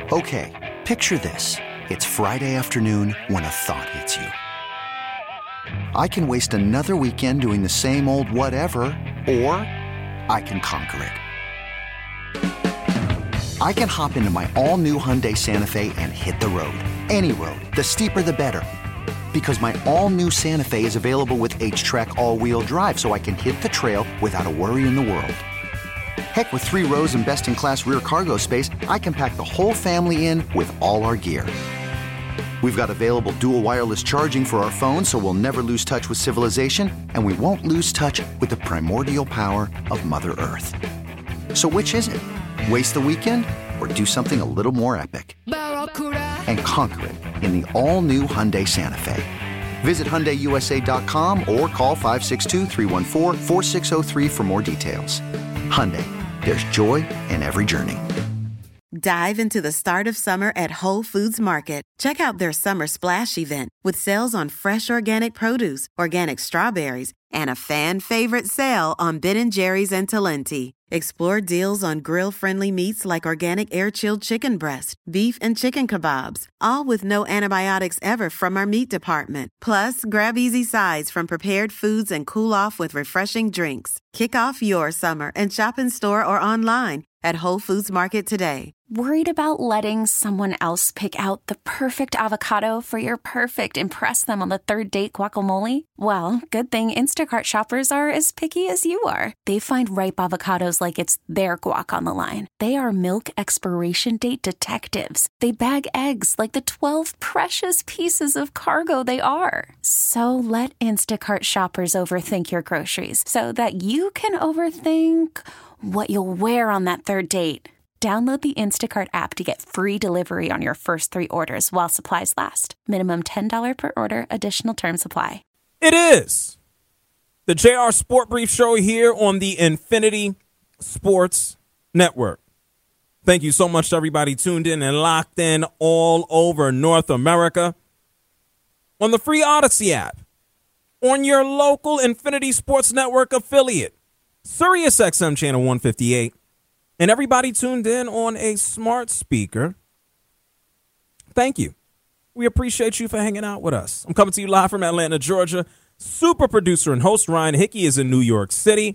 Okay, picture this. It's Friday afternoon when a thought hits you. I can waste another weekend doing the same old whatever, or I can conquer it. I can hop into my all-new Hyundai Santa Fe and hit the road. Any road. The steeper, the better. Because my all-new Santa Fe is available with H-Track all-wheel drive, so I can hit the trail without a worry in the world. Heck, with 3 rows and best-in-class rear cargo space, I can pack the whole family in with all our gear. We've got available dual wireless charging for our phones, so we'll never lose touch with civilization, and we won't lose touch with the primordial power of Mother Earth. So which is it? Waste the weekend or do something a little more epic? And conquer it in the all-new Hyundai Santa Fe. Visit HyundaiUSA.com or call 562-314-4603 for more details. Hyundai, there's joy in every journey. Dive into the start of summer at Whole Foods Market. Check out their Summer Splash event with sales on fresh organic produce, organic strawberries, and a fan-favorite sale on Ben & Jerry's and Talenti. Explore deals on grill-friendly meats like organic air-chilled chicken breast, beef and chicken kebabs, all with no antibiotics ever from our meat department. Plus, grab easy sides from prepared foods and cool off with refreshing drinks. Kick off your summer and shop in store or online at Whole Foods Market today. Worried about letting someone else pick out the perfect avocado for your perfect impress them on the third date guacamole? Well, good thing Instacart shoppers are as picky as you are. They find ripe avocados like it's their guac on the line. They are milk expiration date detectives. They bag eggs like the 12 precious pieces of cargo they are. So let Instacart shoppers overthink your groceries so that you can overthink what you'll wear on that third date. Download the Instacart app to get free delivery on your first 3 orders while supplies last. Minimum $10 per order. Additional terms apply. It is the JR Sport Brief Show here on the Infinity Sports Network. Thank you so much to everybody tuned in and locked in all over North America. On the free Odyssey app, on your local Infinity Sports Network affiliate, SiriusXM Channel 158, and everybody tuned in on a smart speaker, thank you. We appreciate you for hanging out with us. I'm coming to you live from Atlanta, Georgia. Super producer and host Ryan Hickey is in New York City.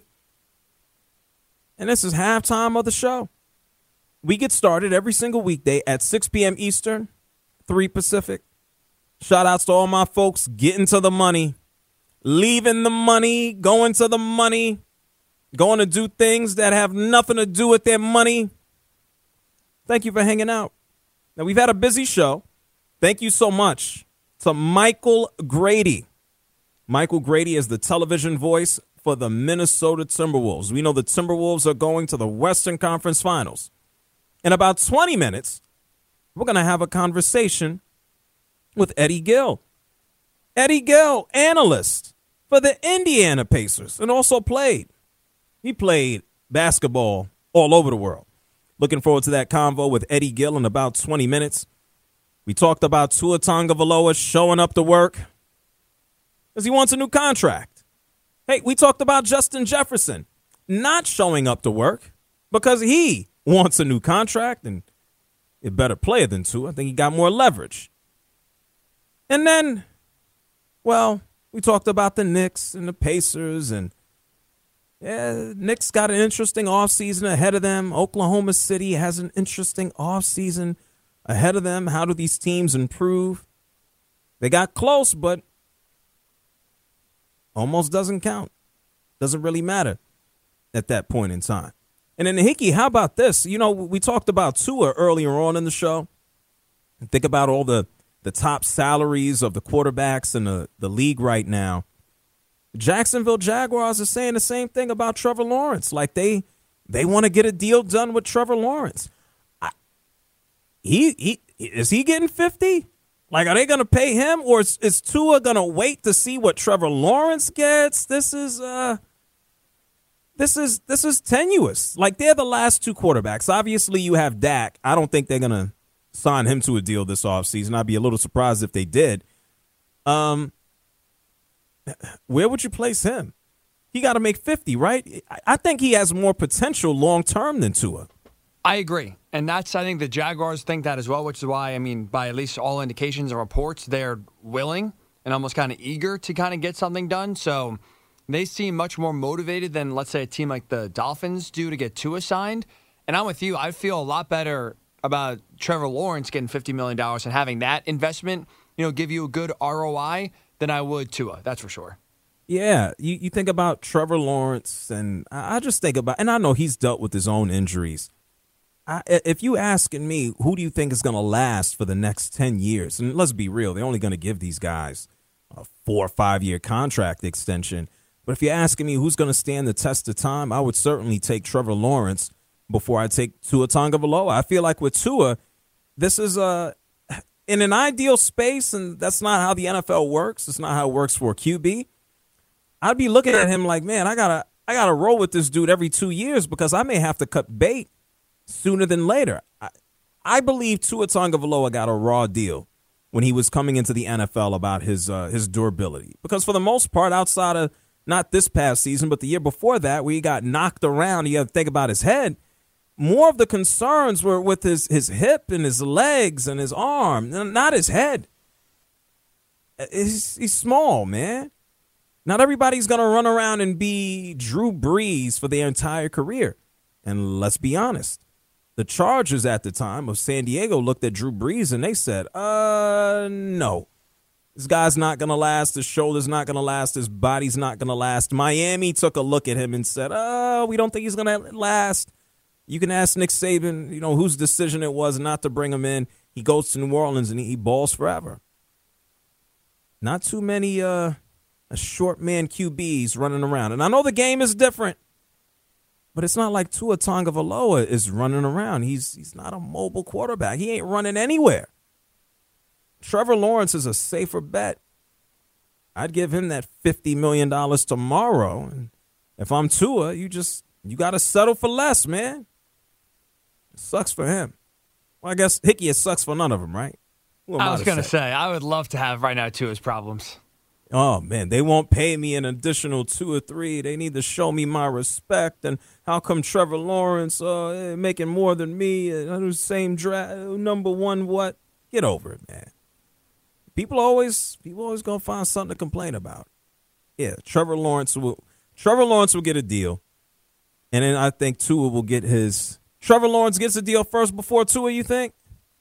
And this is halftime of the show. We get started every single weekday at 6 p.m. Eastern, 3 Pacific. Shout outs to all my folks getting to the money, leaving the money, going to the money, going to do things that have nothing to do with their money. Thank you for hanging out. Now, we've had a busy show. Thank you so much to Michael Grady. Michael Grady is the television voice for the Minnesota Timberwolves. We know the Timberwolves are going to the Western Conference Finals. In about 20 minutes, we're going to have a conversation with Eddie Gill. Eddie Gill, analyst for the Indiana Pacers, and also He played basketball all over the world. Looking forward to that convo with Eddie Gill in about 20 minutes. We talked about Tua Tagovailoa showing up to work because he wants a new contract. Hey, we talked about Justin Jefferson not showing up to work because he wants a new contract and a better player than Tua. I think he got more leverage. And then, well, we talked about the Knicks and the Pacers, and Knicks got an interesting offseason ahead of them. Oklahoma City has an interesting offseason ahead of them. How do these teams improve? They got close, but almost doesn't count. Doesn't really matter at that point in time. And then, Hickey, how about this? You know, we talked about Tua earlier on in the show. Think about all the top salaries of the quarterbacks in the league right now. Jacksonville Jaguars are saying the same thing about Trevor Lawrence. Like they want to get a deal done with Trevor Lawrence. Is he getting 50? Like, are they going to pay him, or is Tua going to wait to see what Trevor Lawrence gets? This is tenuous. Like, they're the last 2 quarterbacks. Obviously, you have Dak. I don't think they're going to sign him to a deal this offseason. I'd be a little surprised if they did. Where would you place him? He got to make 50, right? I think he has more potential long-term than Tua. I agree. And I think the Jaguars think that as well, which is why, I mean, by at least all indications and reports, they're willing and almost kind of eager to kind of get something done. So they seem much more motivated than, let's say, a team like the Dolphins do to get Tua signed. And I'm with you. I feel a lot better about Trevor Lawrence getting $50 million and having that investment, give you a good ROI than I would Tua. That's for sure. Yeah, you think about Trevor Lawrence, and I just think about, and I know he's dealt with his own injuries. If you asking me, who do you think is going to last for the next 10 years? And let's be real, they're only going to give these guys a 4 or 5 year contract extension. But if you're asking me who's going to stand the test of time, I would certainly take Trevor Lawrence before I take Tua Tagovailoa. I feel like with Tua, this is in an ideal space, and that's not how the NFL works. It's not how it works for a QB. I'd be looking at him like, man, I gotta roll with this dude every 2 years because I may have to cut bait sooner than later. I believe Tua Tagovailoa got a raw deal when he was coming into the NFL about his durability. Because for the most part, outside of not this past season, but the year before that, where he got knocked around, you have to think about his head. More of the concerns were with his hip and his legs and his arm, not his head. He's small, man. Not everybody's going to run around and be Drew Brees for their entire career. And let's be honest. The Chargers at the time of San Diego looked at Drew Brees and they said, no. This guy's not going to last. His shoulder's not going to last. His body's not going to last. Miami took a look at him and said, we don't think he's going to last. You can ask Nick Saban, whose decision it was not to bring him in. He goes to New Orleans and he balls forever. Not too many short man QBs running around. And I know the game is different, but it's not like Tua Tagovailoa is running around. He's not a mobile quarterback. He ain't running anywhere. Trevor Lawrence is a safer bet. I'd give him that $50 million tomorrow. And if I'm Tua, you got to settle for less, man. It sucks for him. Well, I guess, Hickey, it sucks for none of them, right? I was going to say, I would love to have right now Tua's problems. Oh, man, they won't pay me an additional 2 or 3. They need to show me my respect. And how come Trevor Lawrence making more than me? The same draft, number one, what? Get over it, man. People always gonna find something to complain about. Yeah, Trevor Lawrence will get a deal, and then I think Tua will get his. Trevor Lawrence gets a deal first before Tua. You think?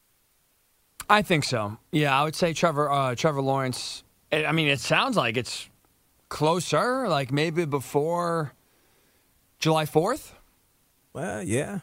I think so. Yeah, I would say Trevor Lawrence. I mean, it sounds like it's closer, like maybe before July 4th. Well, yeah.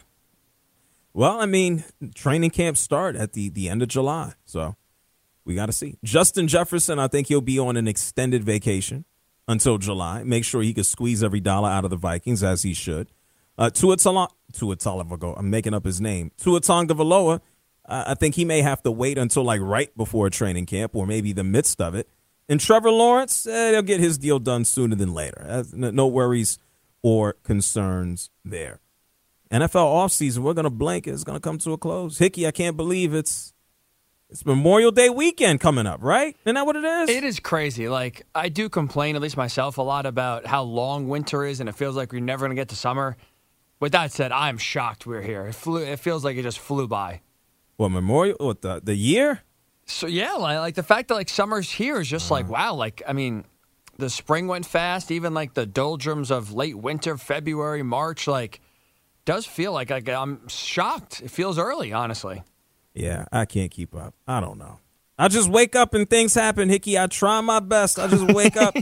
Well, I mean, training camp start at the end of July, so. We got to see. Justin Jefferson, I think he'll be on an extended vacation until July. Make sure he can squeeze every dollar out of the Vikings, as he should. Tua Tagovailoa, I'm making up his name. Tua Tagovailoa, I think he may have to wait until like right before training camp or maybe the midst of it. And Trevor Lawrence, they'll get his deal done sooner than later. No worries or concerns there. NFL offseason, we're going to blink. It's going to come to a close. Hickey, I can't believe it's Memorial Day weekend coming up, right? Isn't that what it is? It is crazy. Like, I do complain, at least myself, a lot about how long winter is, and it feels like we're never going to get to summer. With that said, I'm shocked we're here. It feels like it just flew by. What, Memorial? What, the year? So, yeah, like the fact that, like, summer's here is just like, wow. Like, I mean, the spring went fast. Even, like, the doldrums of late winter, February, March, like, does feel like I'm shocked. It feels early, honestly. Yeah, I can't keep up. I don't know. I just wake up and things happen, Hickey. I try my best. I just wake up.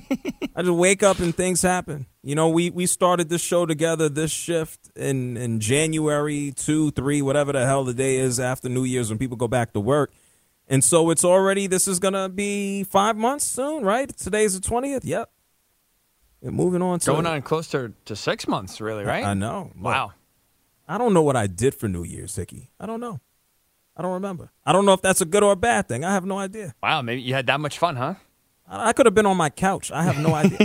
And things happen. We started this show together, this shift in January 2, 3, whatever the hell the day is after New Year's when people go back to work. And so this is going to be 5 months soon, right? Today's the 20th. Yep. And moving on to. Going on closer to 6 months, really, right? I know. Wow. I don't know what I did for New Year's, Hickey. I don't know. I don't remember. I don't know if that's a good or a bad thing. I have no idea. Wow, maybe you had that much fun, huh? I could have been on my couch. I have no idea.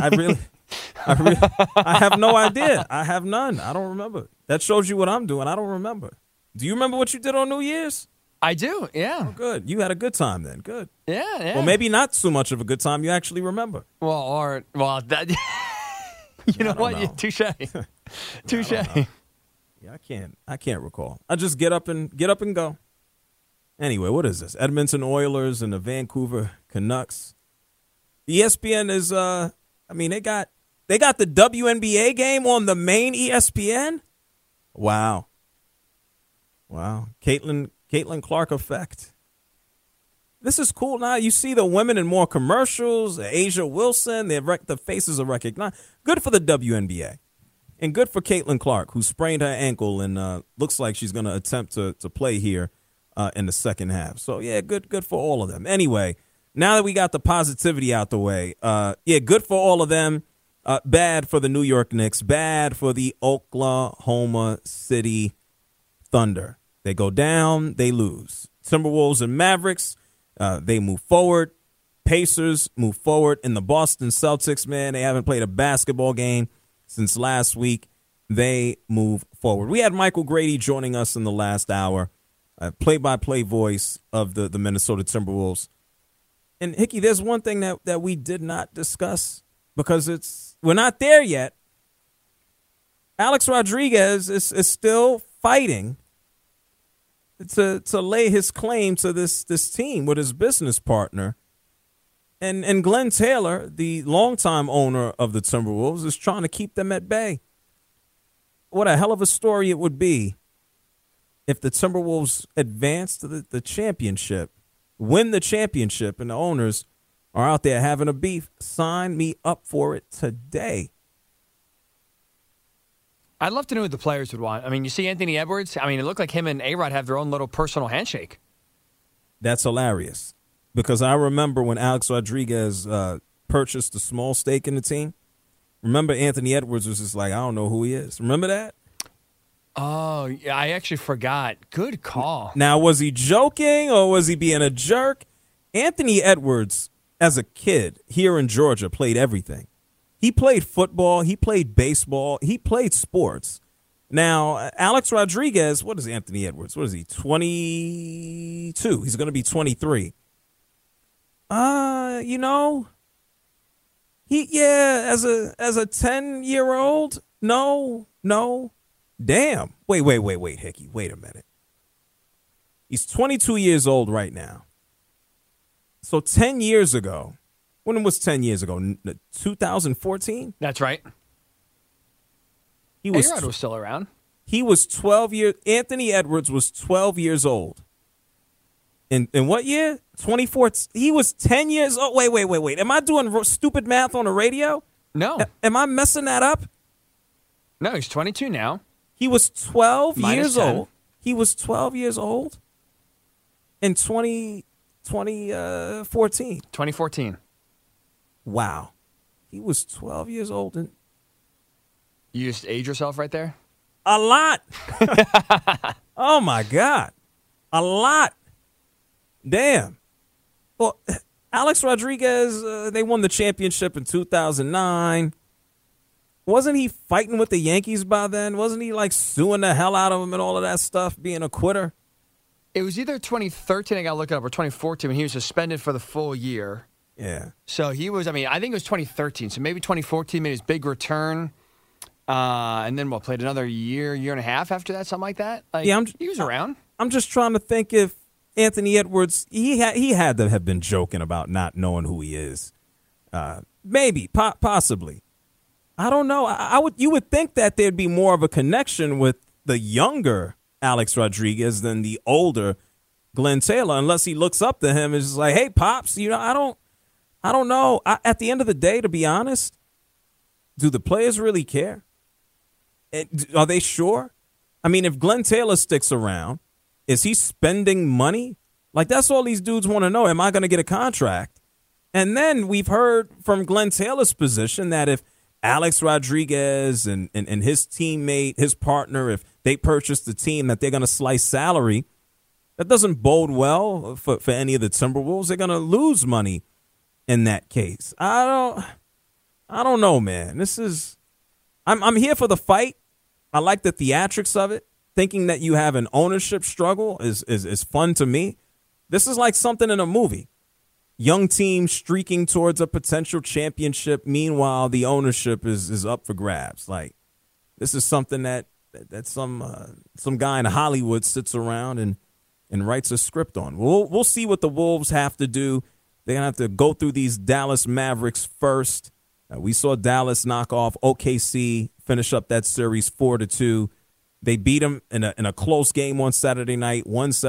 I have no idea. I have none. I don't remember. That shows you what I'm doing. I don't remember. Do you remember what you did on New Year's? I do, yeah. Oh, good. You had a good time then. Good. Yeah. Well, maybe not so much of a good time. You actually remember. That. You know what? Touche. Touche. Yeah, I can't recall. I just get up and go. Anyway, what is this? Edmonton Oilers and the Vancouver Canucks. ESPN is they got the WNBA game on the main ESPN? Wow. Caitlin Clark effect. This is cool. Now you see the women in more commercials. Asia Wilson, the faces are recognized. Good for the WNBA. And good for Caitlin Clark, who sprained her ankle and looks like she's going to attempt to play here in the second half. So, yeah, good for all of them. Anyway, now that we got the positivity out the way, good for all of them. Bad for the New York Knicks. Bad for the Oklahoma City Thunder. They go down, they lose. Timberwolves and Mavericks, they move forward. Pacers move forward. And the Boston Celtics, man, they haven't played a basketball game since last week. They move forward. We had Michael Grady joining us in the last hour, play-by-play voice of the Minnesota Timberwolves. And, Hickey, there's one thing that we did not discuss because we're not there yet. Alex Rodriguez is still fighting to lay his claim to this team with his business partner. And Glenn Taylor, the longtime owner of the Timberwolves, is trying to keep them at bay. What a hell of a story it would be if the Timberwolves advance to the championship, win the championship, and the owners are out there having a beef. Sign me up for it today. I'd love to know what the players would want. I mean, you see Anthony Edwards. I mean, it looked like him and A-Rod have their own little personal handshake. That's hilarious. Because I remember when Alex Rodriguez purchased a small stake in the team. Remember Anthony Edwards was just like, I don't know who he is. Remember that? Oh, yeah, I actually forgot. Good call. Now, was he joking or was he being a jerk? Anthony Edwards, as a kid here in Georgia, played everything. He played football. He played baseball. He played sports. Now, Alex Rodriguez, what is Anthony Edwards? What is he, 22? He's going to be 23. As a 10-year-old, no. Damn. Wait, Hickey. Wait a minute. He's 22 years old right now. So 10 years ago, when was 10 years ago? 2014? That's right. A-Rod was still around. He was 12 years. Anthony Edwards was 12 years old. In what year? 2014. He was 10 years old. Wait. Am I doing stupid math on the radio? No. Am I messing that up? No, he's 22 now. He was 12 years 10. old. He was 12 years old in 2014. 2014. Wow. He was 12 years old. And You just age yourself right there? a lot. Oh, my God. A lot. Damn. Well, Alex Rodriguez, they won the championship in 2009. Wasn't he fighting with the Yankees by then? Wasn't he, like, suing the hell out of them and all of that stuff, being a quitter? It was either 2013, I got to look it up, or 2014 when he was suspended for the full year. Yeah. So he was, I think it was 2013. So maybe 2014 made his big return. And then, played another year and a half after that, something like that? He was around. I'm just trying to think if Anthony Edwards, he had to have been joking about not knowing who he is. Maybe, possibly. I don't know. You would think that there'd be more of a connection with the younger Alex Rodriguez than the older Glenn Taylor, unless he looks up to him and is like, "Hey, pops, I don't know." At the end of the day, to be honest, do the players really care? Are they sure? I mean, if Glenn Taylor sticks around, is he spending money? Like, that's all these dudes want to know. Am I going to get a contract? And then we've heard from Glenn Taylor's position that if Alex Rodriguez and his teammate, his partner, if they purchase the team, that they're going to slice salary. That doesn't bode well for any of the Timberwolves. They're going to lose money in that case. I don't know, man. I'm here for the fight. I like the theatrics of it. Thinking that you have an ownership struggle is fun to me. This is like something in a movie. Young team streaking towards a potential championship. Meanwhile, the ownership is up for grabs. Like, this is something that that some guy in Hollywood sits around and writes a script on. We'll see what the Wolves have to do. They're going to have to go through these Dallas Mavericks first. We saw Dallas knock off OKC, finish up that series 4-2. They beat them in a close game on Saturday night,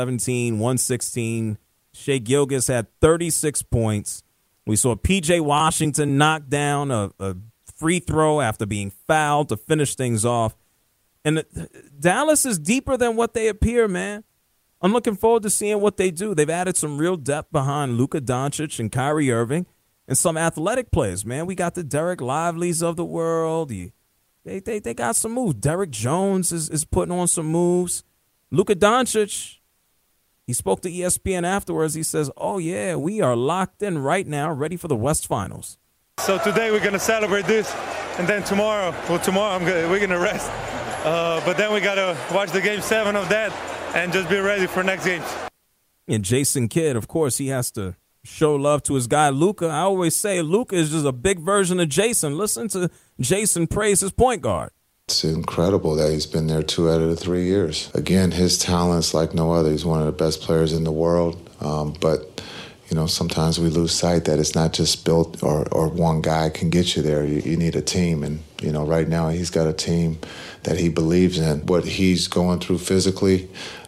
117-116. Shai Gilgeous had 36 points. We saw P.J. Washington knock down a free throw after being fouled to finish things off. And Dallas is deeper than what they appear, man. I'm looking forward to seeing what they do. They've added some real depth behind Luka Doncic and Kyrie Irving and some athletic players, man. We got the Derek Lively's of the world. They got some moves. Derek Jones is putting on some moves. Luka Doncic, he spoke to ESPN afterwards. He says, oh, yeah, we are locked in right now, ready for the West Finals. So today we're going to celebrate this, and then tomorrow we're going to rest. But then we got to watch the Game 7 of that and just be ready for next games. And Jason Kidd, of course, he has to show love to his guy Luka. I always say Luka is just a big version of Jason. Listen to Jason praise his point guard. It's incredible that he's been there 2 out of the 3 years. Again, his talent's like no other. He's one of the best players in the world. But, you know, sometimes we lose sight that it's not just built or one guy can get you there. You need a team. And, you know, right now he's got a team that he believes in. What he's going through physically,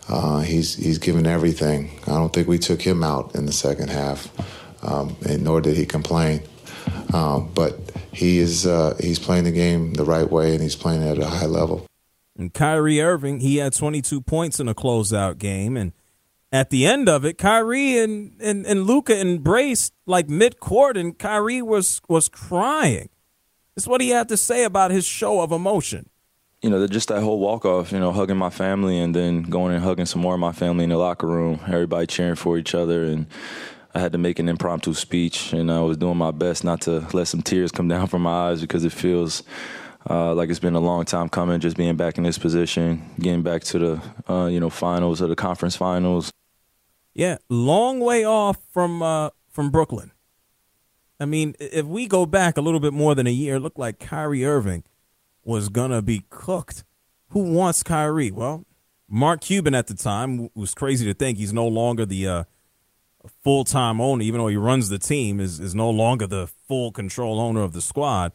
he's given everything. I don't think we took him out in the second half, and nor did he complain. But he's playing the game the right way, and he's playing at a high level. And Kyrie Irving, he had 22 points in a closeout game, and at the end of it, Kyrie and Luka embraced like mid-court, and Kyrie was crying. This is what he had to say about his show of emotion. You know, just that whole walk-off, you know, hugging my family and then going and hugging some more of my family in the locker room, everybody cheering for each other. And I had to make an impromptu speech, and I was doing my best not to let some tears come down from my eyes because it feels like it's been a long time coming, just being back in this position, getting back to the, finals or the conference finals. Yeah, long way off from Brooklyn. I mean, if we go back a little bit more than a year, it looked like Kyrie Irving was going to be cooked. Who wants Kyrie? Well, Mark Cuban at the time, was crazy to think he's no longer the full-time owner, even though he runs the team, is no longer the full control owner of the squad.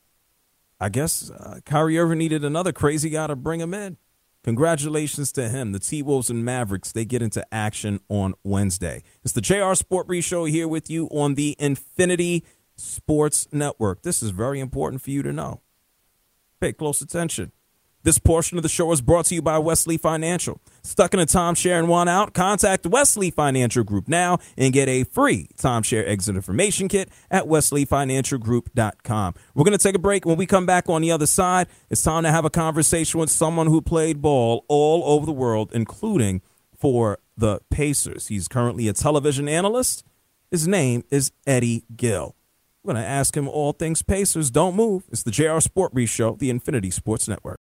I guess Kyrie Irving needed another crazy guy to bring him in. Congratulations to him. The T-Wolves and Mavericks, they get into action on Wednesday. It's the JR Sport Brief Show here with you on the Infinity Sports Network. This is very important for you to know. Pay close attention. This portion of the show is brought to you by Wesley Financial. Stuck in a timeshare and want out? Contact Wesley Financial Group now and get a free timeshare exit information kit at wesleyfinancialgroup.com. We're going to take a break. When we come back on the other side, it's time to have a conversation with someone who played ball all over the world, including for the Pacers. He's currently a television analyst. His name is Eddie Gill. We're going to ask him all things Pacers. Don't move. It's the JR Sport Brief Show, the Infinity Sports Network.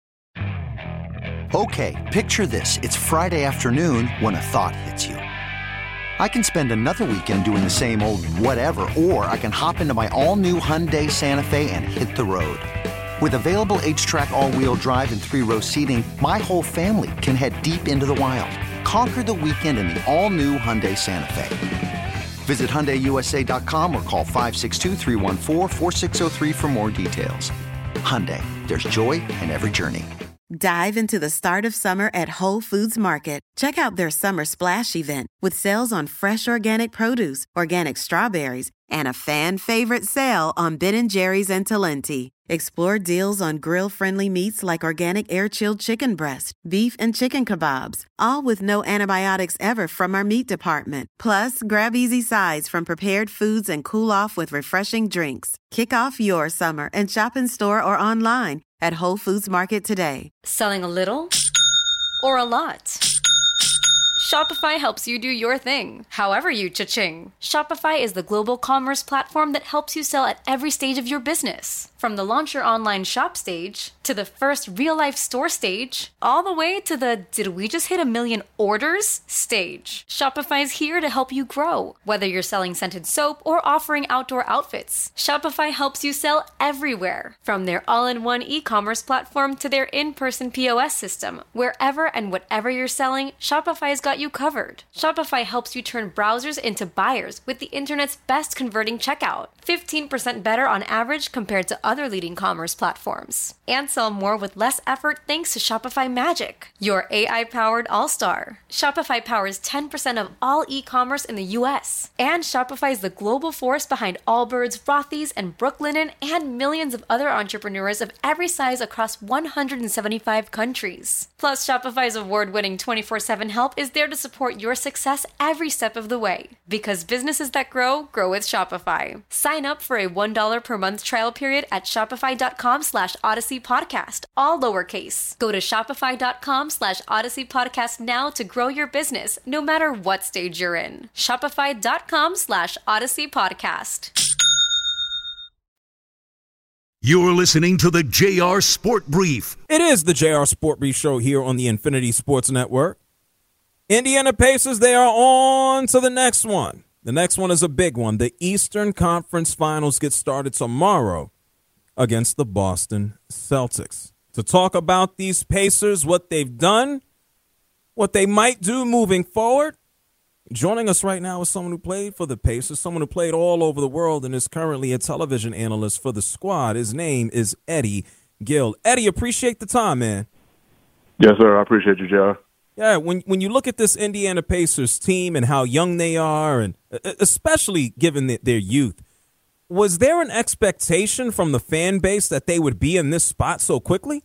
Okay, picture this. It's Friday afternoon when a thought hits you. I can spend another weekend doing the same old whatever, or I can hop into my all-new Hyundai Santa Fe and hit the road. With available H-Track all-wheel drive and 3-row seating, my whole family can head deep into the wild. Conquer the weekend in the all-new Hyundai Santa Fe. Visit HyundaiUSA.com or call 562-314-4603 for more details. Hyundai, there's joy in every journey. Dive into the start of summer at Whole Foods Market. Check out their Summer Splash event with sales on fresh organic produce, organic strawberries, and a fan-favorite sale on Ben & Jerry's and Talenti. Explore deals on grill-friendly meats like organic air-chilled chicken breast, beef and chicken kebabs, all with no antibiotics ever from our meat department. Plus, grab easy sides from prepared foods and cool off with refreshing drinks. Kick off your summer and shop in store or online at Whole Foods Market today. Selling a little or a lot? Shopify helps you do your thing, however you cha-ching. Shopify is the global commerce platform that helps you sell at every stage of your business. From the launch your online shop stage, to the first real-life store stage, all the way to the did we just hit 1 million orders stage. Shopify's here to help you grow. Whether you're selling scented soap or offering outdoor outfits, Shopify helps you sell everywhere. From their all-in-one e-commerce platform to their in-person POS system, wherever and whatever you're selling, Shopify's got you covered. Shopify helps you turn browsers into buyers with the internet's best converting checkout. 15% better on average compared to other leading commerce platforms. And sell more with less effort thanks to Shopify Magic, your AI-powered all-star. Shopify powers 10% of all e-commerce in the U.S. And Shopify is the global force behind Allbirds, Rothy's, and Brooklinen, and millions of other entrepreneurs of every size across 175 countries. Plus, Shopify's award-winning 24/7 help is there to support your success every step of the way. Because businesses that grow, grow with Shopify. Sign up for a $1 per month trial period at shopify.com/Odyssey Podcast, all lowercase. Go to shopify.com/Odyssey Podcast now to grow your business, no matter what stage you're in. Shopify.com/Odyssey Podcast. You're listening to the JR Sport Brief. It is the JR Sport Brief show here on the Infinity Sports Network. Indiana Pacers, they are on to the next one. The next one is a big one. The Eastern Conference Finals get started tomorrow against the Boston Celtics. To talk about these Pacers, what they've done, what they might do moving forward, joining us right now is someone who played for the Pacers, someone who played all over the world and is currently a television analyst for the squad. His name is Eddie Gill. Eddie, appreciate the time, man. Yes, sir. I appreciate you, JR. Yeah, when you look at this Indiana Pacers team and how young they are, and especially given their youth, was there an expectation from the fan base that they would be in this spot so quickly?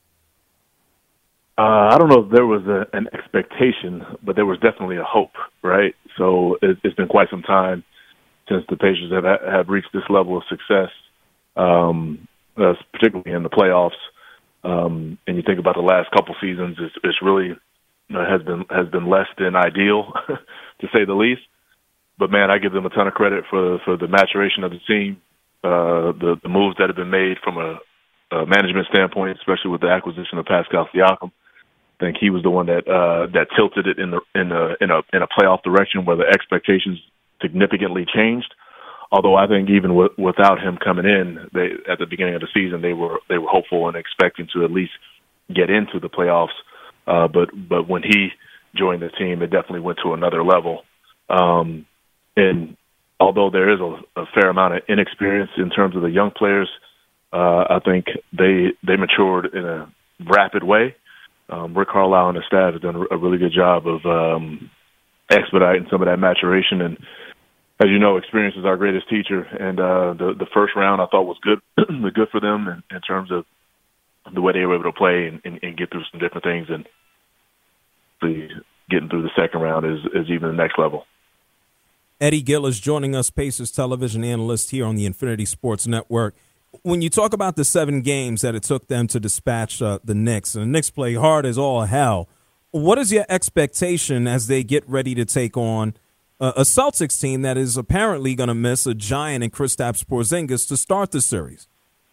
I don't know if there was an expectation, but there was definitely a hope, right? So it's been quite some time since the Pacers have reached this level of success, particularly in the playoffs. And you think about the last couple seasons, it's really has been less than ideal, to say the least. But man, I give them a ton of credit for the maturation of the team, the moves that have been made from a management standpoint, especially with the acquisition of Pascal Siakam. I think he was the one that tilted it in a playoff direction where the expectations significantly changed. Although I think even without him coming in, at the beginning of the season they were hopeful and expecting to at least get into the playoffs. But when he joined the team, it definitely went to another level. And although there is a fair amount of inexperience in terms of the young players, I think they matured in a rapid way. Rick Carlisle and the staff have done a really good job of expediting some of that maturation. And as you know, experience is our greatest teacher. And the first round I thought was good, good for them in terms of the way they were able to play and get through some different things. And getting through the second round is even the next level. Eddie Gill is joining us, Pacers television analyst here on the Infinity Sports Network. When you talk about the 7 games that it took them to dispatch the Knicks, and the Knicks play hard as all hell, what is your expectation as they get ready to take on a Celtics team that is apparently going to miss a giant in Kristaps Porzingis to start the series?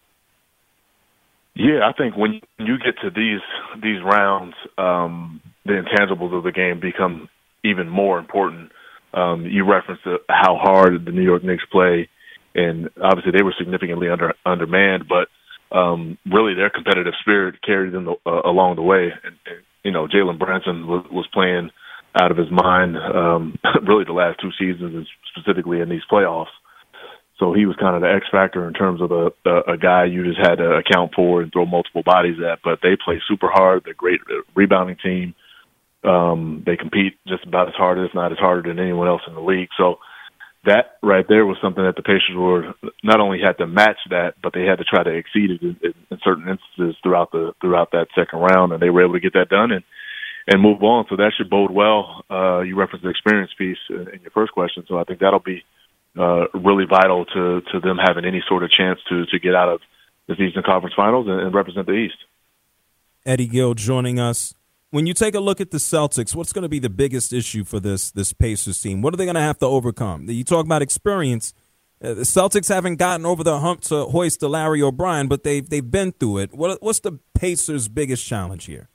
Yeah, I think when you get to these rounds, the intangibles of the game become even more important. You referenced how hard the New York Knicks play, and obviously they were significantly undermanned, but really their competitive spirit carried them along the way. And you know, Jalen Brunson was playing out of his mind really the last 2 seasons, and specifically in these playoffs. So he was kind of the X factor in terms of a guy you just had to account for and throw multiple bodies at. But they play super hard. They're a great rebounding team. They compete just about as hard, if not as harder than anyone else in the league. So that right there was something that the Pacers were not only had to match that, but they had to try to exceed it in certain instances throughout that second round, and they were able to get that done and move on. So that should bode well. You referenced the experience piece in your first question, so I think that'll be really vital to them having any sort of chance to get out of the Eastern Conference Finals and represent the East. Eddie Gill joining us. when you take a look at the Celtics, what's going to be the biggest issue for this Pacers team? What are they going to have to overcome? You talk about experience. The Celtics haven't gotten over the hump to hoist to Larry O'Brien, but they've been through it. What's the Pacers' biggest challenge here?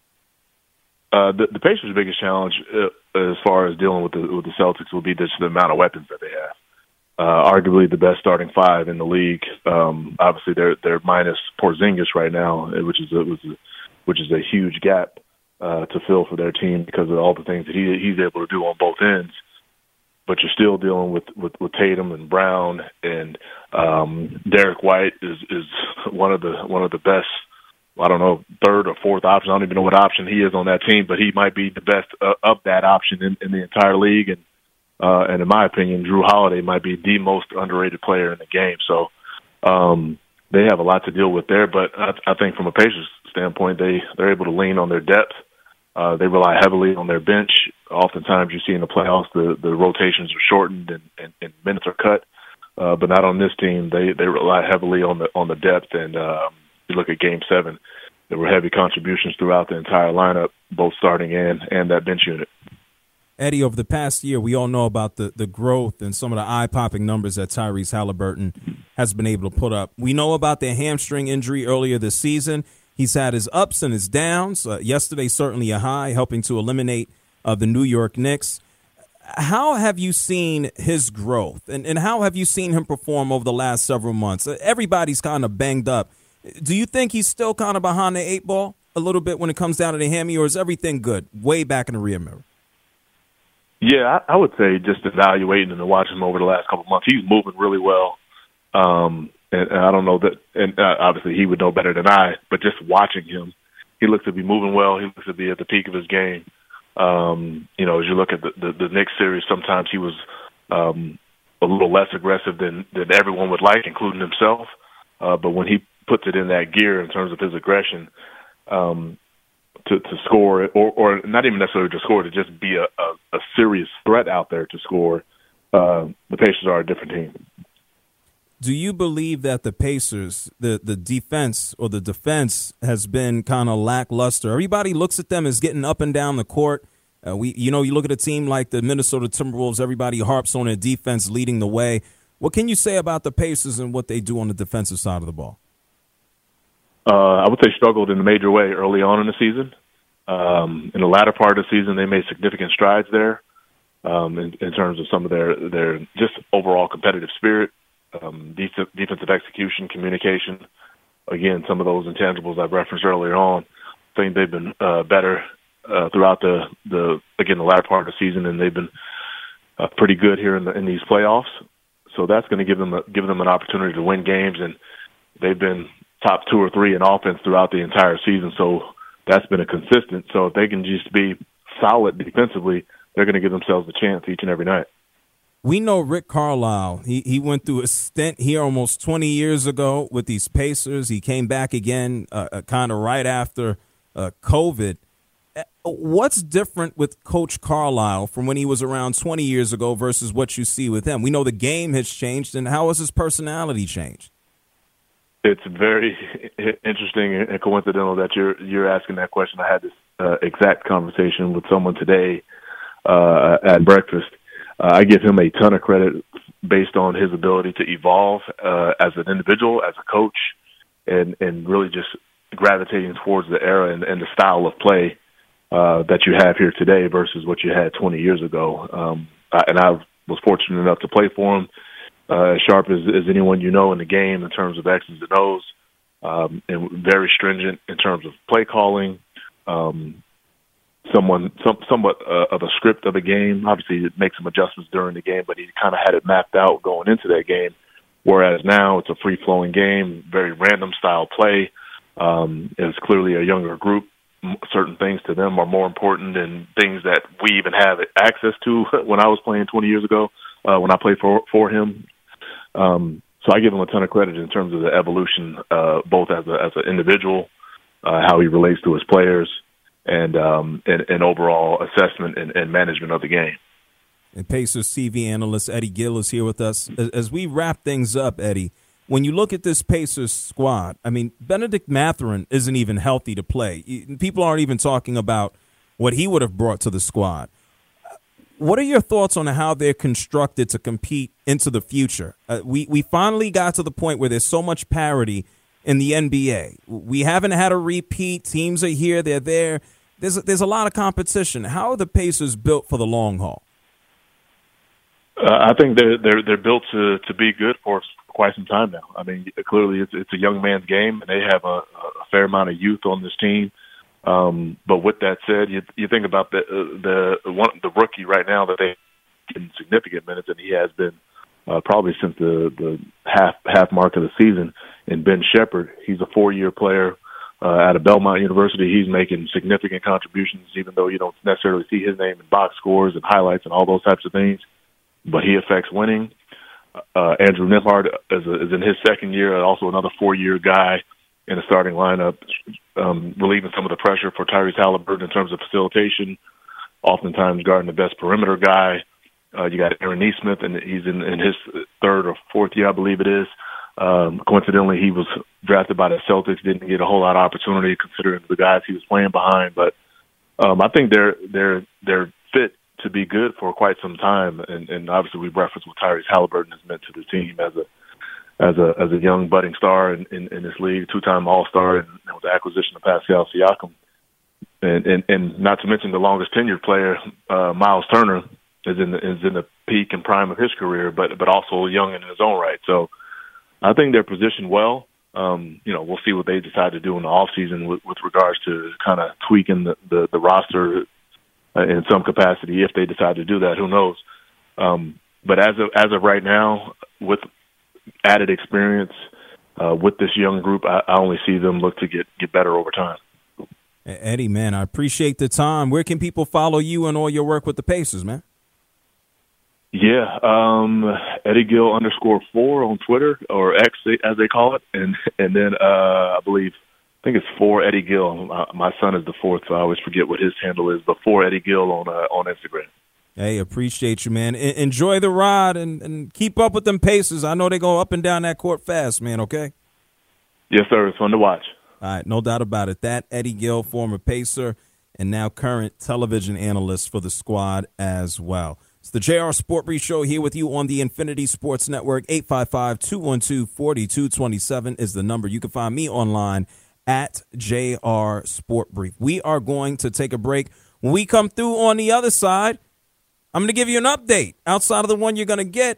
The Pacers' biggest challenge, as far as dealing with the Celtics, will be just the amount of weapons that they have. Arguably the best starting five in the league. Obviously, they're minus Porzingis right now, which is a huge gap to fill for their team because of all the things that he's able to do on both ends. But you're still dealing with Tatum and Brown, and Derek White is one of the best. I don't know, third or fourth option. I don't even know what option he is on that team, but he might be the best of that option in the entire league. And in my opinion, Drew Holiday might be the most underrated player in the game. So they have a lot to deal with there. But I think from a Pacers standpoint, they're able to lean on their depth. They rely heavily on their bench. Oftentimes you see in the playoffs the rotations are shortened and minutes are cut. But not on this team. They rely heavily on the depth. And you look at Game 7, there were heavy contributions throughout the entire lineup, both starting and that bench unit. Eddie, over the past year, we all know about the growth and some of the eye-popping numbers that Tyrese Halliburton has been able to put up. We know about the hamstring injury earlier this season. He's had his ups and his downs. Yesterday, certainly a high, helping to eliminate the New York Knicks. How have you seen his growth, and how have you seen him perform over the last several months? Everybody's kind of banged up. Do you think he's still kind of behind the eight ball a little bit when it comes down to the hammy, or is everything good, way back in the rear mirror? Yeah, I would say just evaluating and watching him over the last couple of months, he's moving really well. And I don't know that, and obviously he would know better than I, but just watching him, he looks to be moving well. He looks to be at the peak of his game. As you look at the Knicks series, sometimes he was a little less aggressive than everyone would like, including himself. But when he puts it in that gear in terms of his aggression, to score, or not even necessarily to score, to just be a serious threat out there to score, the Pacers are a different team. Do you believe that the Pacers, the defense or the defense has been kind of lackluster? Everybody looks at them as getting up and down the court. You look at a team like the Minnesota Timberwolves, everybody harps on their defense leading the way. What can you say about the Pacers and what they do on the defensive side of the ball? I would say struggled in a major way early on in the season. In the latter part of the season, they made significant strides there in terms of some of their just overall competitive spirit, defensive execution, communication. Again, some of those intangibles I've referenced earlier on. I think they've been better throughout the latter part of the season, and they've been pretty good here in these playoffs. So that's going to give them an opportunity to win games, and they've been top 2 or 3 in offense throughout the entire season. So that's been a consistent. So if they can just be solid defensively, they're going to give themselves a chance each and every night. We know Rick Carlisle. He went through a stint here almost 20 years ago with these Pacers. He came back again kind of right after COVID. What's different with Coach Carlisle from when he was around 20 years ago versus what you see with him? We know the game has changed, and how has his personality changed? It's very interesting and coincidental that you're asking that question. I had this exact conversation with someone today at breakfast. I give him a ton of credit based on his ability to evolve as an individual, as a coach, and really just gravitating towards the era and the style of play that you have here today versus what you had 20 years ago. And I was fortunate enough to play for him. As sharp as anyone you know in the game in terms of X's and O's, and very stringent in terms of play calling, somewhat of a script of a game. Obviously, it makes some adjustments during the game, but he kind of had it mapped out going into that game, whereas now it's a free-flowing game, very random style play. It's clearly a younger group. Certain things to them are more important than things that we even have access to when I was playing 20 years ago, when I played for him. So I give him a ton of credit in terms of the evolution, both as an individual, how he relates to his players, and overall assessment and management of the game. And Pacers TV analyst Eddie Gill is here with us. As we wrap things up, Eddie, when you look at this Pacers squad, I mean, Benedict Mathurin isn't even healthy to play. People aren't even talking about what he would have brought to the squad. What are your thoughts on how they're constructed to compete into the future? We finally got to the point where there's so much parity in the NBA. We haven't had a repeat. Teams are here, they're there. There's a lot of competition. How are the Pacers built for the long haul? I think they're built to be good for quite some time now. I mean, clearly it's a young man's game, and they have a fair amount of youth on this team. But with that said, you think about the rookie right now that they in significant minutes, and he has been probably since the half mark of the season. And Ben Shepherd, he's a 4-year player out of Belmont University. He's making significant contributions, even though you don't necessarily see his name in box scores and highlights and all those types of things. But he affects winning. Andrew Nembhard is in his second year, also another 4-year guy in the starting lineup, relieving some of the pressure for Tyrese Halliburton in terms of facilitation, oftentimes guarding the best perimeter guy. You got Aaron Nesmith, and he's in his third or fourth year, I believe it is. Coincidentally, he was drafted by the Celtics, didn't get a whole lot of opportunity considering the guys he was playing behind. But I think they're fit to be good for quite some time. And obviously we reference what Tyrese Halliburton has meant to the team as a young budding star in this league, 2-time All-Star, and with the acquisition of Pascal Siakam. And not to mention the longest tenured player, Miles Turner, is in the peak and prime of his career, but also young in his own right. So I think they're positioned well. We'll see what they decide to do in the offseason with regards to kind of tweaking the roster in some capacity. If they decide to do that, who knows? But as of right now, with added experience with this young group, I only see them look to get better over time. Eddie, man, I appreciate the time. Where can people follow you and all your work with the Pacers, man? Yeah, Eddie Gill _4 on Twitter, or X as they call it, and then I think it's 4 Eddie Gill. My son is the 4th, so I always forget what his handle is, but 4 Eddie Gill on Instagram. Hey, appreciate you, man. Enjoy the ride and keep up with them Pacers. I know they go up and down that court fast, man, okay? Yes, sir. It's fun to watch. All right, no doubt about it. That Eddie Gill, former Pacer, and now current television analyst for the squad as well. It's the JR Sport Brief Show here with you on the Infinity Sports Network. 855-212-4227 is the number. You can find me online at JR Sport Brief. We are going to take a break. When we come through on the other side, I'm going to give you an update outside of the one you're going to get.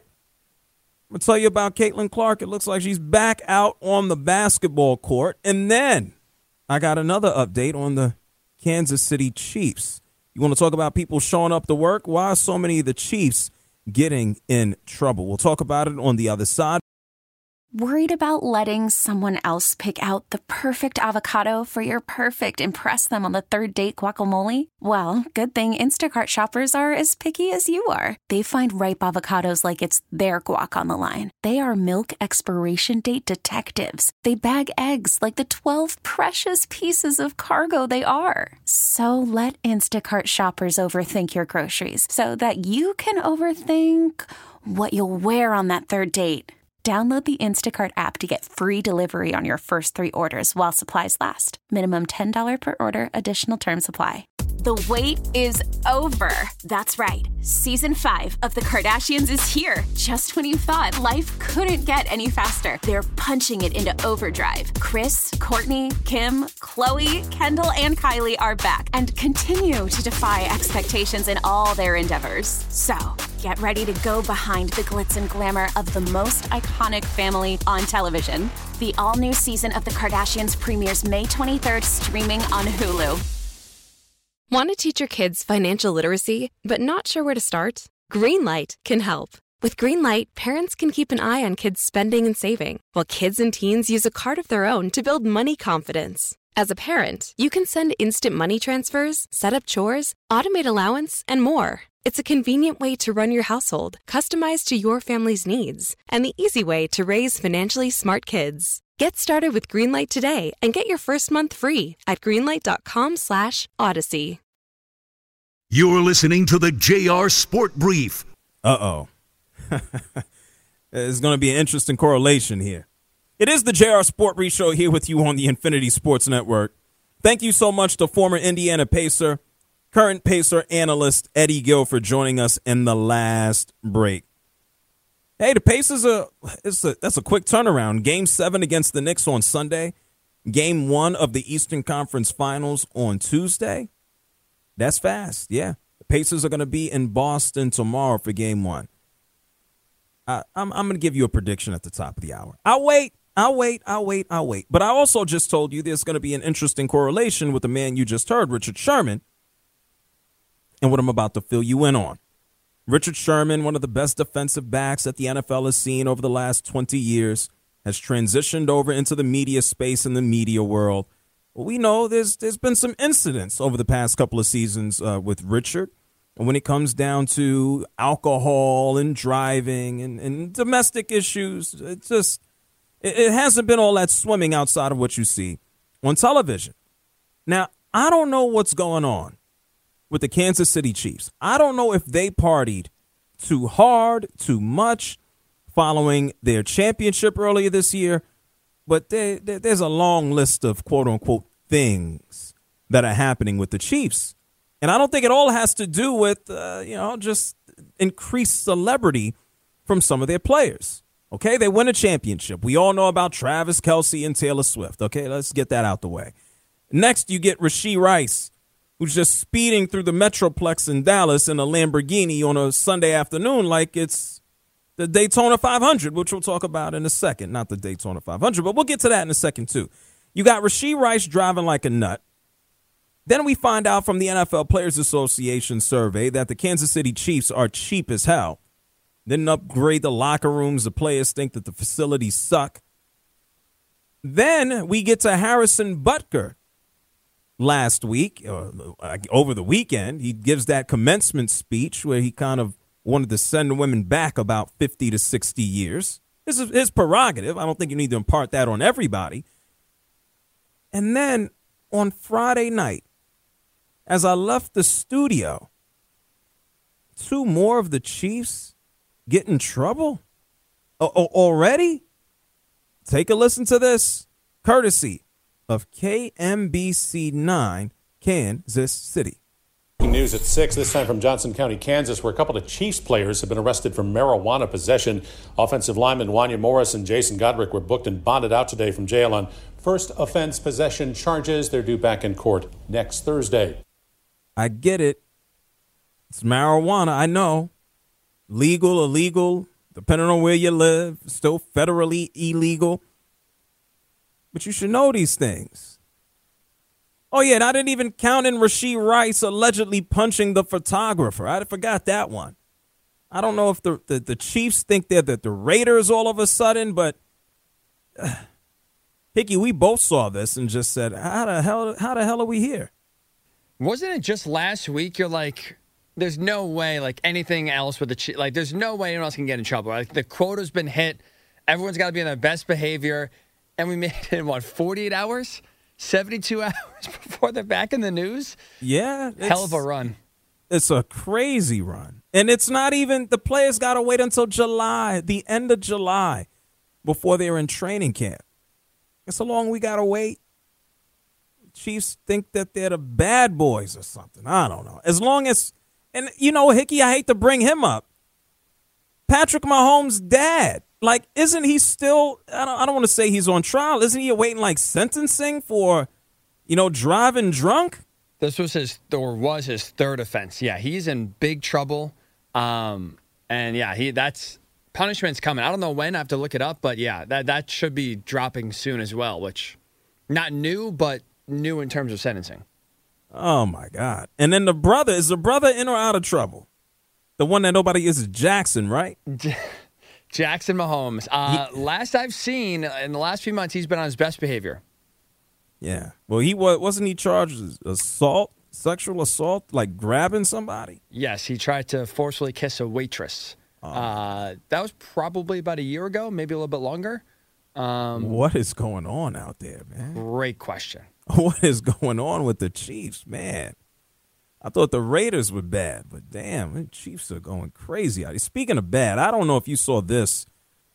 I'm going to tell you about Caitlin Clark. It looks like she's back out on the basketball court. And then I got another update on the Kansas City Chiefs. You want to talk about people showing up to work? Why are so many of the Chiefs getting in trouble? We'll talk about it on the other side. Worried about letting someone else pick out the perfect avocado for your perfect impress them on the third date guacamole? Well, good thing Instacart shoppers are as picky as you are. They find ripe avocados like it's their guac on the line. They are milk expiration date detectives. They bag eggs like the 12 precious pieces of cargo they are. So let Instacart shoppers overthink your groceries so that you can overthink what you'll wear on that third date. Download the Instacart app to get free delivery on your first 3 orders while supplies last. Minimum $10 per order. Additional terms apply. The wait is over. That's right. Season 5 of The Kardashians is here. Just when you thought life couldn't get any faster, they're punching it into overdrive. Kris, Kourtney, Kim, Khloe, Kendall, and Kylie are back and continue to defy expectations in all their endeavors. So, get ready to go behind the glitz and glamour of the most iconic family on television. The all-new season of The Kardashians premieres May 23rd, streaming on Hulu. Want to teach your kids financial literacy, but not sure where to start? Greenlight can help. With Greenlight, parents can keep an eye on kids' spending and saving, while kids and teens use a card of their own to build money confidence. As a parent, you can send instant money transfers, set up chores, automate allowance, and more. It's a convenient way to run your household, customized to your family's needs, and the easy way to raise financially smart kids. Get started with Greenlight today and get your first month free at greenlight.com/Odyssey. You're listening to the JR Sport Brief. Uh-oh. There's going to be an interesting correlation here. It is the JR Sport Brief Show here with you on the Infinity Sports Network. Thank you so much to former Indiana Pacer, current Pacer analyst Eddie Gill for joining us in the last break. Hey, the Pacers that's a quick turnaround. Game 7 against the Knicks on Sunday. Game 1 of the Eastern Conference Finals on Tuesday. That's fast, yeah. The Pacers are going to be in Boston tomorrow for Game 1. I'm going to give you a prediction at the top of the hour. I'll wait. But I also just told you there's going to be an interesting correlation with the man you just heard, Richard Sherman, and what I'm about to fill you in on. Richard Sherman, one of the best defensive backs that the NFL has seen over the last 20 years, has transitioned over into the media space and the media world. Well, we know there's been some incidents over the past couple of seasons with Richard. And when it comes down to alcohol and driving and domestic issues, it hasn't been all that swimming outside of what you see on television. Now, I don't know what's going on with the Kansas City Chiefs. I don't know if they partied too hard, too much, following their championship earlier this year. But there's a long list of quote-unquote things that are happening with the Chiefs. And I don't think it all has to do with, just increased celebrity from some of their players. Okay, they win a championship. We all know about Travis Kelce and Taylor Swift. Okay, let's get that out the way. Next, you get Rashee Rice, who's just speeding through the Metroplex in Dallas in a Lamborghini on a Sunday afternoon like it's the Daytona 500, which we'll talk about in a second. Not the Daytona 500, but we'll get to that in a second, too. You got Rashee Rice driving like a nut. Then we find out from the NFL Players Association survey that the Kansas City Chiefs are cheap as hell. Didn't upgrade the locker rooms. The players think that the facilities suck. Then we get to Harrison Butker last week, over the weekend. He gives that commencement speech where he kind of wanted to send women back about 50 to 60 years. This is his prerogative. I don't think you need to impart that on everybody. And then on Friday night, as I left the studio, 2 more of the Chiefs get in trouble already? Take a listen to this, courtesy of KMBC 9, Kansas City. News at 6, this time from Johnson County, Kansas, where a couple of Chiefs players have been arrested for marijuana possession. Offensive lineman Wanya Morris and Jason Godric were booked and bonded out today from jail on first offense possession charges. They're due back in court next Thursday. I get it. It's marijuana, I know. Legal, illegal, depending on where you live, still federally illegal. But you should know these things. Oh, yeah, and I didn't even count in Rashee Rice allegedly punching the photographer. I forgot that one. I don't know if the Chiefs think they're the Raiders all of a sudden, but Hickey, we both saw this and just said, how the hell are we here? Wasn't it just last week you're like, there's no way, like, anything else with the Chiefs. Like, there's no way anyone else can get in trouble. Like, the quota's been hit. Everyone's got to be in their best behavior. And we made it in, 48 hours? 72 hours before they're back in the news? Yeah. Hell of a run. It's a crazy run. And it's not even, the players got to wait until July, the end of July, before they're in training camp. Guess how long we got to wait? Chiefs think that they're the bad boys or something. I don't know. As long as... And, Hickey, I hate to bring him up. Patrick Mahomes' dad, isn't he still, I don't want to say he's on trial. Isn't he awaiting, sentencing for, driving drunk? This was his third offense. Yeah, he's in big trouble. That's punishment's coming. I don't know when. I have to look it up. But, yeah, that should be dropping soon as well, which not new, but new in terms of sentencing. Oh, my God. And then is the brother in or out of trouble? The one that nobody is Jackson, right? Jackson Mahomes. Last I've seen, in the last few months, he's been on his best behavior. Yeah. Well, wasn't he charged with sexual assault, grabbing somebody? Yes, he tried to forcefully kiss a waitress. That was probably about a year ago, maybe a little bit longer. What is going on out there, man? Great question. What is going on with the Chiefs, man? I thought the Raiders were bad, but damn, the Chiefs are going crazy out here. Speaking of bad, I don't know if you saw this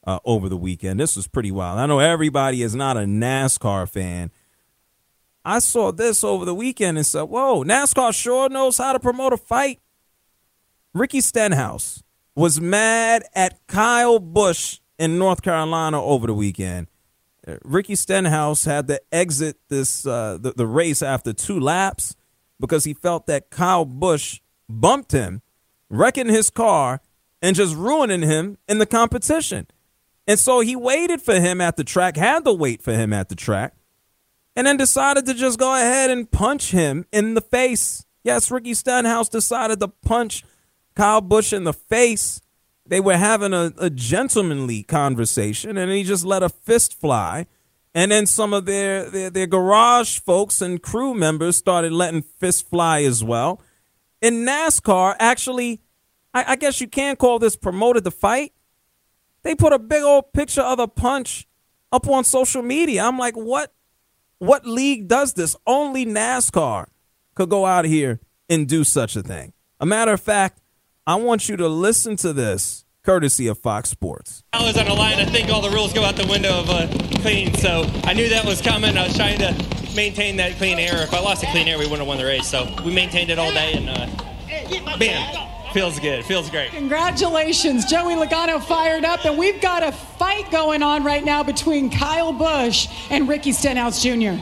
over the weekend. This was pretty wild. I know everybody is not a NASCAR fan. I saw this over the weekend and said, whoa, NASCAR sure knows how to promote a fight. Ricky Stenhouse was mad at Kyle Busch in North Carolina over the weekend. Ricky Stenhouse had to exit the race after 2 laps because he felt that Kyle Busch bumped him, wrecking his car, and just ruining him in the competition. And so he waited for him at the track, had to wait for him at the track, and then decided to just go ahead and punch him in the face. Yes, Ricky Stenhouse decided to punch Kyle Busch in the face. They were having a gentlemanly conversation, and he just let a fist fly. And then some of their garage folks and crew members started letting fists fly as well. In NASCAR, actually, I guess you can call this promoted the fight. They put a big old picture of the punch up on social media. I'm like, what league does this? Only NASCAR could go out here and do such a thing. A matter of fact, I want you to listen to this, courtesy of Fox Sports. I was on a line. I think all the rules go out the window of clean, so I knew that was coming. I was trying to maintain that clean air. If I lost the clean air, we wouldn't have won the race. So we maintained it all day, and bam, feels good. Feels great. Congratulations. Joey Logano fired up, and we've got a fight going on right now between Kyle Busch and Ricky Stenhouse Jr.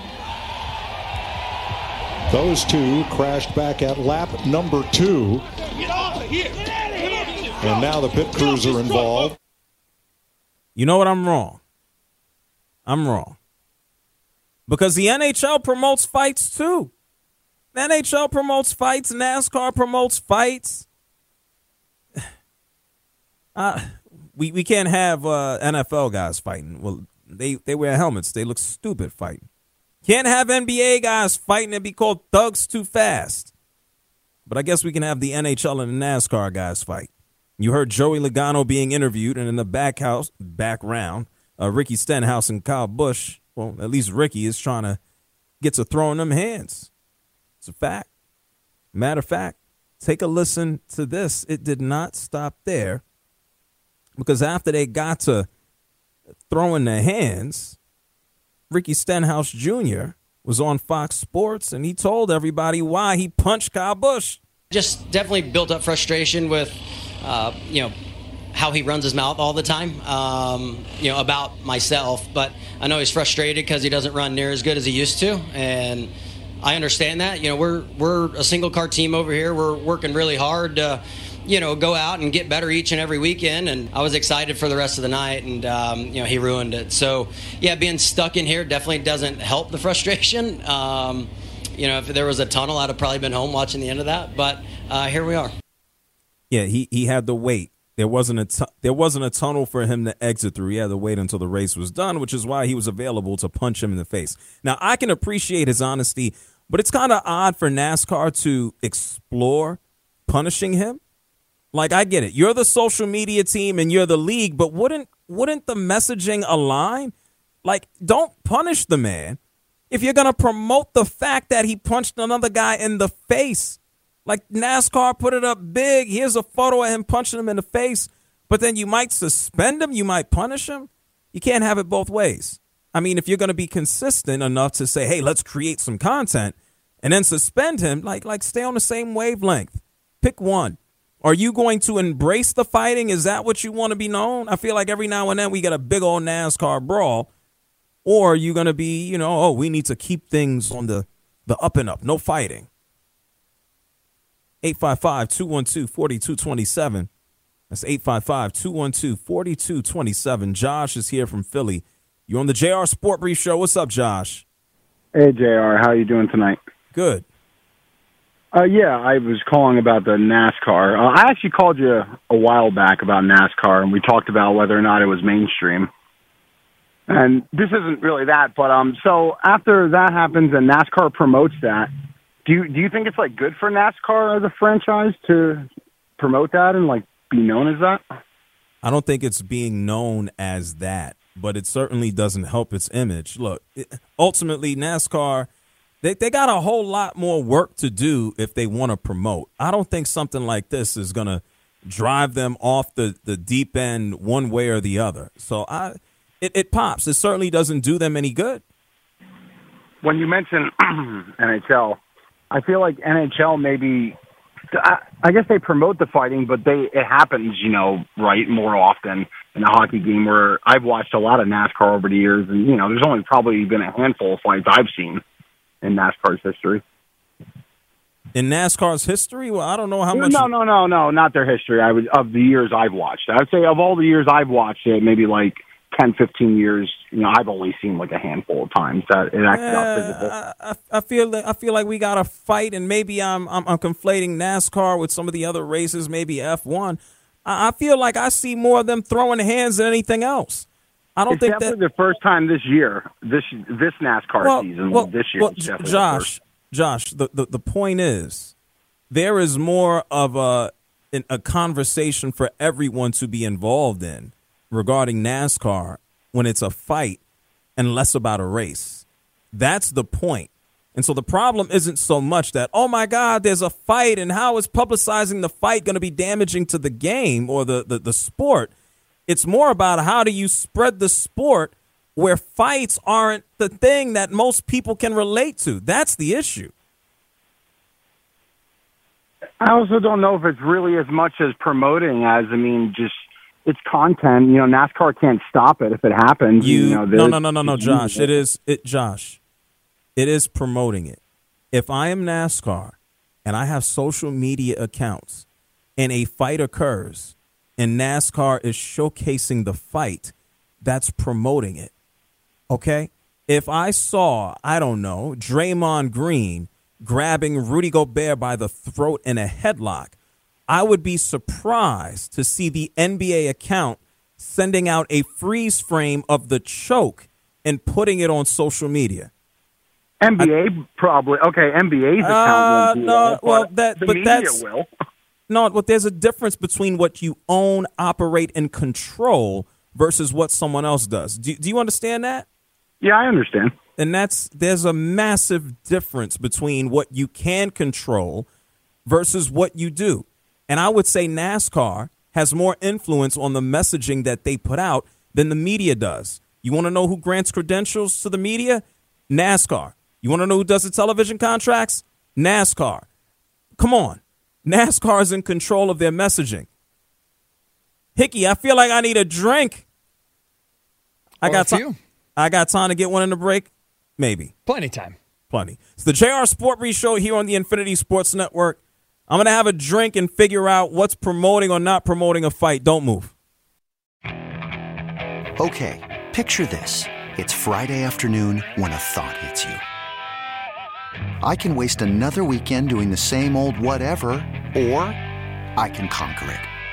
Those two crashed back at lap number 2. And now the pit crews are involved. You know what? I'm wrong. I'm wrong. Because the NHL promotes fights too. The NHL promotes fights. NASCAR promotes fights. We can't have NFL guys fighting. Well, they wear helmets. They look stupid fighting. Can't have NBA guys fighting and be called thugs too fast. But I guess we can have the NHL and the NASCAR guys fight. You heard Joey Logano being interviewed, and in the background, Ricky Stenhouse and Kyle Busch, well, at least Ricky is trying to get to throwing them hands. It's a fact. Matter of fact, take a listen to this. It did not stop there, because after they got to throwing their hands, Ricky Stenhouse Jr. was on Fox Sports, and he told everybody why he punched Kyle Busch. Just definitely built up frustration with, how he runs his mouth all the time, about myself. But I know he's frustrated because he doesn't run near as good as he used to, and I understand that. We're a single car team over here. We're working really hard to, go out and get better each and every weekend. And I was excited for the rest of the night, and he ruined it. So yeah, being stuck in here definitely doesn't help the frustration. If there was a tunnel, I'd have probably been home watching the end of that. But here we are. Yeah, he had to wait. There wasn't a tunnel for him to exit through. He had to wait until the race was done, which is why he was available to punch him in the face. Now, I can appreciate his honesty, but it's kind of odd for NASCAR to explore punishing him. Like, I get it. You're the social media team and you're the league, but wouldn't the messaging align? Like, don't punish the man if you're going to promote the fact that he punched another guy in the face. Like, NASCAR put it up big. Here's a photo of him punching him in the face. But then you might suspend him. You might punish him. You can't have it both ways. I mean, if you're going to be consistent enough to say, hey, let's create some content and then suspend him, like stay on the same wavelength. Pick one. Are you going to embrace the fighting? Is that what you want to be known? I feel like every now and then we get a big old NASCAR brawl. Or are you going to be, we need to keep things on the up and up. No fighting. 855-212-4227. That's 855-212-4227. Josh is here from Philly. You're on the JR Sport Brief Show. What's up, Josh? Hey, JR. How are you doing tonight? Good. Yeah, I was calling about the NASCAR. I actually called you a while back about NASCAR, and we talked about whether or not it was mainstream. And this isn't really that, but so after that happens and NASCAR promotes that, do you think it's good for NASCAR as a franchise to promote that and be known as that? I don't think it's being known as that, but it certainly doesn't help its image. Look, ultimately NASCAR, they got a whole lot more work to do if they want to promote. I don't think something like this is going to drive them off the deep end one way or the other. So it pops. It certainly doesn't do them any good. When you mention NHL, I feel like NHL maybe, I guess they promote the fighting, but it happens, right, more often in a hockey game where I've watched a lot of NASCAR over the years, and, there's only probably been a handful of fights I've seen in NASCAR's history. In NASCAR's history? Well, I don't know how much. No, not their history. Of the years I've watched. I would say of all the years I've watched it, maybe like 10, 15 years, I've only seen like a handful of times that it actually got physical. I feel like we got to fight, and maybe I'm conflating NASCAR with some of the other races, maybe F1. I feel like I see more of them throwing hands than anything else. I don't think definitely the first time this year, this NASCAR season. This year, Josh, the point is, there is more of a conversation for everyone to be involved in regarding NASCAR when it's a fight and less about a race. That's the point. And so the problem isn't so much that, oh, my God, there's a fight, and how is publicizing the fight going to be damaging to the game or the sport? It's more about how do you spread the sport where fights aren't the thing that most people can relate to. That's the issue. I also don't know if it's really as much as promoting as, just it's content. NASCAR can't stop it if it happens. No, Josh. It is promoting it. If I am NASCAR and I have social media accounts and a fight occurs and NASCAR is showcasing the fight, that's promoting it. Okay? If I saw, Draymond Green grabbing Rudy Gobert by the throat in a headlock, I would be surprised to see the NBA account sending out a freeze frame of the choke and putting it on social media. NBA probably. Okay, NBA's account won't do that, the media will. No, but there's a difference between what you own, operate, and control versus what someone else does. Do you understand that? Yeah, I understand. And there's a massive difference between what you can control versus what you do. And I would say NASCAR has more influence on the messaging that they put out than the media does. You want to know who grants credentials to the media? NASCAR. You want to know who does the television contracts? NASCAR. Come on. NASCAR is in control of their messaging. Hickey, I feel like I need a drink. I got time to get one in the break? Maybe. Plenty time. Plenty. It's the JR Sport Brief Show here on the Infinity Sports Network. I'm going to have a drink and figure out what's promoting or not promoting a fight. Don't move. Okay, picture this. It's Friday afternoon when a thought hits you. I can waste another weekend doing the same old whatever, or I can conquer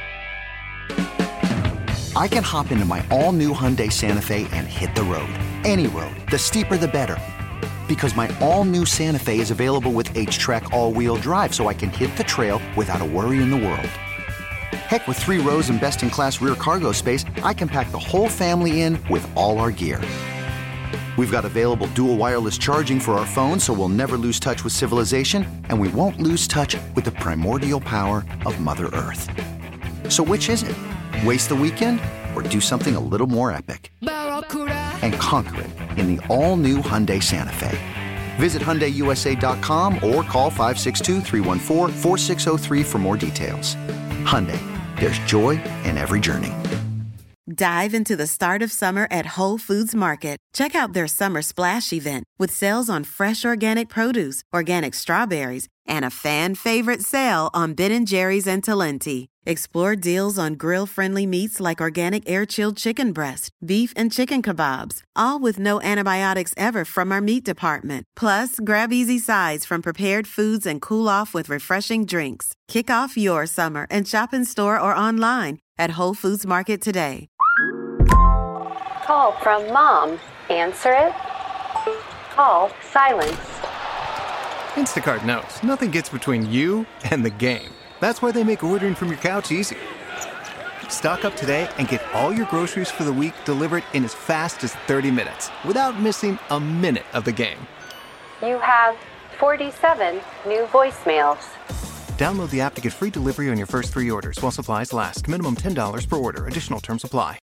it. I can hop into my all-new Hyundai Santa Fe and hit the road. Any road. The steeper, the better. Because my all-new Santa Fe is available with H-Track all-wheel drive, so I can hit the trail without a worry in the world. Heck, with 3 rows and best-in-class rear cargo space, I can pack the whole family in with all our gear. We've got available dual wireless charging for our phones, so we'll never lose touch with civilization, and we won't lose touch with the primordial power of Mother Earth. So which is it? Waste the weekend or do something a little more epic? And conquer it in the all-new Hyundai Santa Fe. Visit HyundaiUSA.com or call 562-314-4603 for more details. Hyundai, there's joy in every journey. Dive into the start of summer at Whole Foods Market. Check out their Summer Splash event with sales on fresh organic produce, organic strawberries, and a fan-favorite sale on Ben & Jerry's and Talenti. Explore deals on grill-friendly meats like organic air-chilled chicken breast, beef and chicken kebabs, all with no antibiotics ever from our meat department. Plus, grab easy sides from prepared foods and cool off with refreshing drinks. Kick off your summer and shop in store or online at Whole Foods Market today. Call from mom. Answer it. Call silenced. Instacart knows nothing gets between you and the game. That's why they make ordering from your couch easy. Stock up today and get all your groceries for the week delivered in as fast as 30 minutes without missing a minute of the game. You have 47 new voicemails. Download the app to get free delivery on your first 3 orders while supplies last. Minimum $10 per order. Additional terms apply.